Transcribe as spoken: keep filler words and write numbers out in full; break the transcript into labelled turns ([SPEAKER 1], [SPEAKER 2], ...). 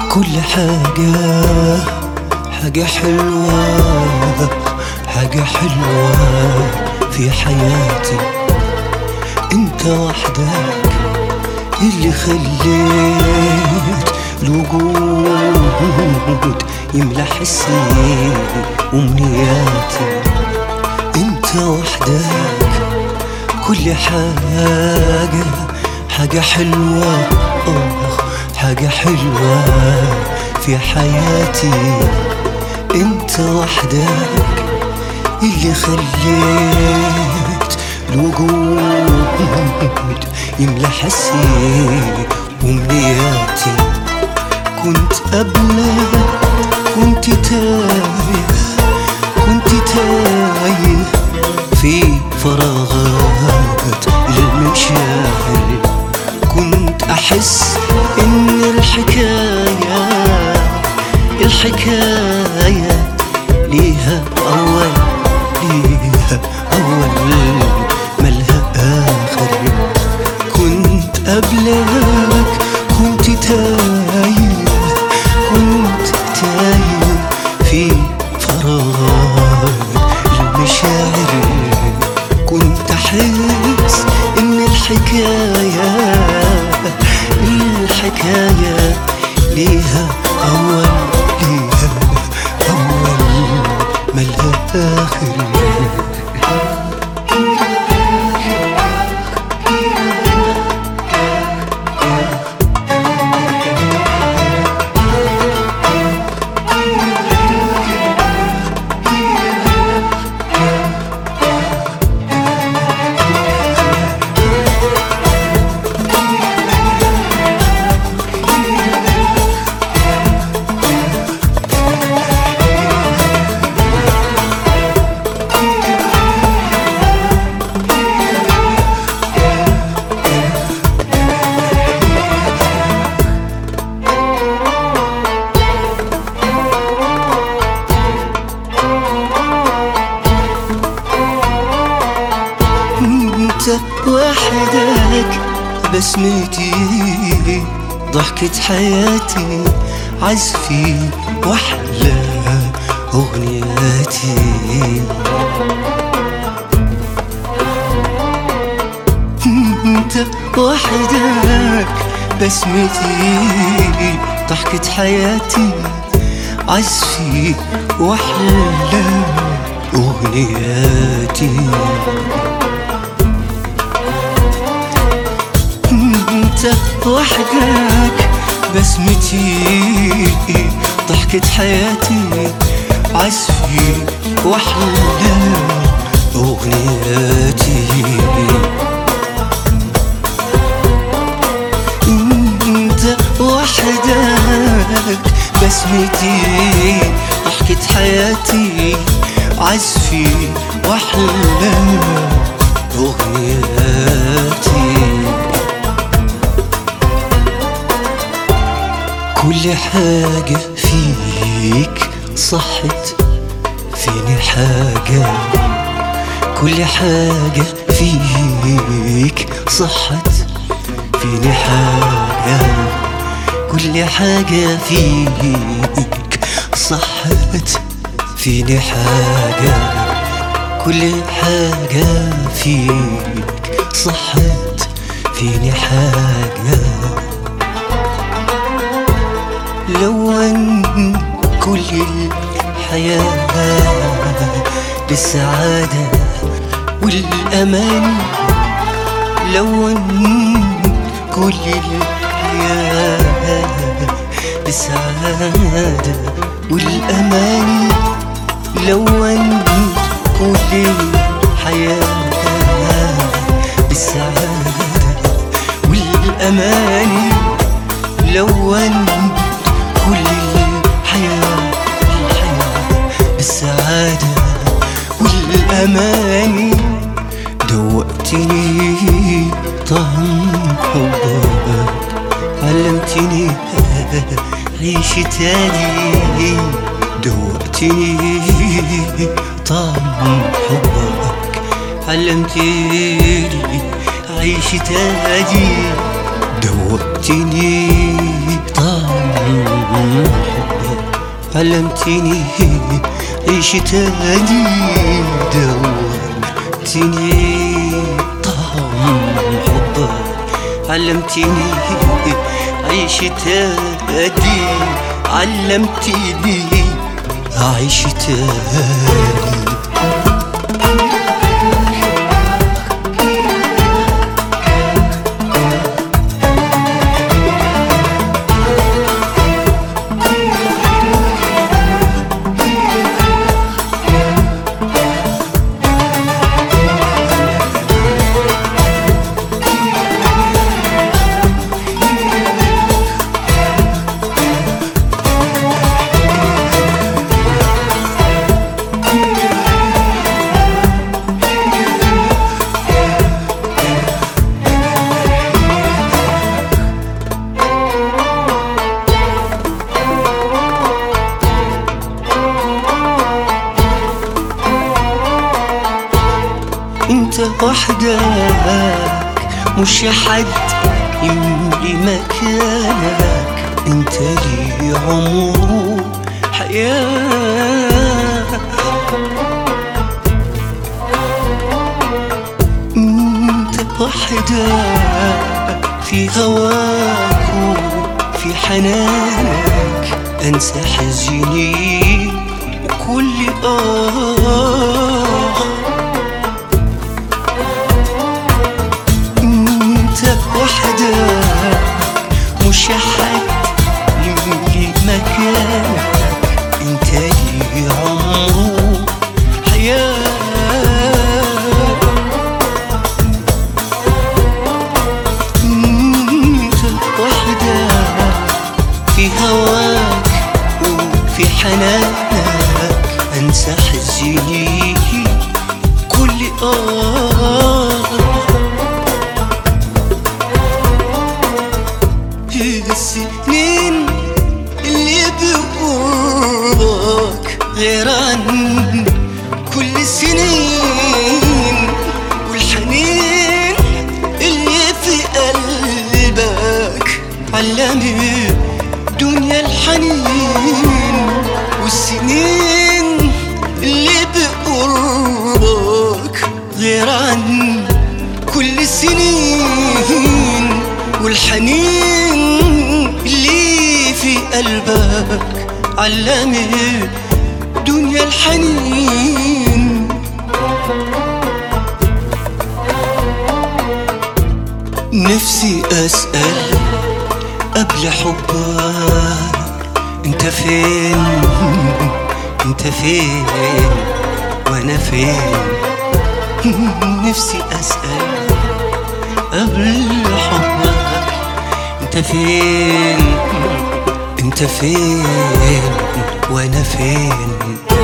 [SPEAKER 1] كل حاجة حاجة حلوة، حاجة حلوة في حياتي انت وحدك اللي خليت الوجود يملى حسي وامنياتي. انت وحدك كل حاجة حاجة حلوة، اه حاجة حلوة في حياتي انت وحدك اللي خليت الوجود يملى حسي وامنياتي. كنت قبلك كنت تايه، كنت تايه في فراغات المشاعر. كنت أحس إن الحكاية الحكاية ليها أول، ليها أول ملها آخر. كنت قبلك كنت تايه، كنت تايه في فراغات المشاعر. كنت أحس إن الحكاية الحكاية ليها أول، ليها أول ملها آخر. وحدك بسمتي ضحكة حياتي عزفي وأحلى أغنياتي. انت وحدك بسمتي ضحكة حياتي عزفي وأحلى أغنياتي. انت وحدك بسمتي ضحكة حياتي عزفي وأحلى أغنياتي. انت وحدك بسمتي ضحكة حياتي عزفي وأحلى أغنياتي. كل حاجة فيك صحت فيني حاجة، كل حاجة فيك صحت فيني حاجة، كل حاجة فيك صحت فيني حاجة، كل حاجة فيك صحت فيني حاجة. لون كل الحياة بالسعادة والأمان، لون كل الحياة بالسعادة والأمان، لون كل الحياة بالسعادة والأمان، لون كل الحياة الحياة بالسعادة والأمان. دوقتني طعم حبك، علمتني عيش تاني. دوقتني طعم حبك، علمتني عيش تاني. دوقتني طعم علمتني عيش تاني، دوقتني طعم حبك، علمتني عيش تاني، علمتني أعيش تاني. انت وحدك مش حد يملي مكانك، انت لي عمر حياة، انت وحدك في هواك وفي حنانك، انسى حزني وكل آه، وحدك مش حد يملي مكانك، انت لي عمر حياة، انت وحدك في هواك وفي حنانك، انسى حزني كل آه، السنين اللي بقربك غير عن كل السنين، والحنين اللي في قلبك علمني دنيا الحنين، والسنين اللي بقربك غير عن كل السنين، والحنين اللي في قلبك علمني دنيا الحنين. نفسي أسأل قبل حبك، انت فين انت فين وانا فين، نفسي أسأل قبل حبك، انت فين انت فين وانا فين.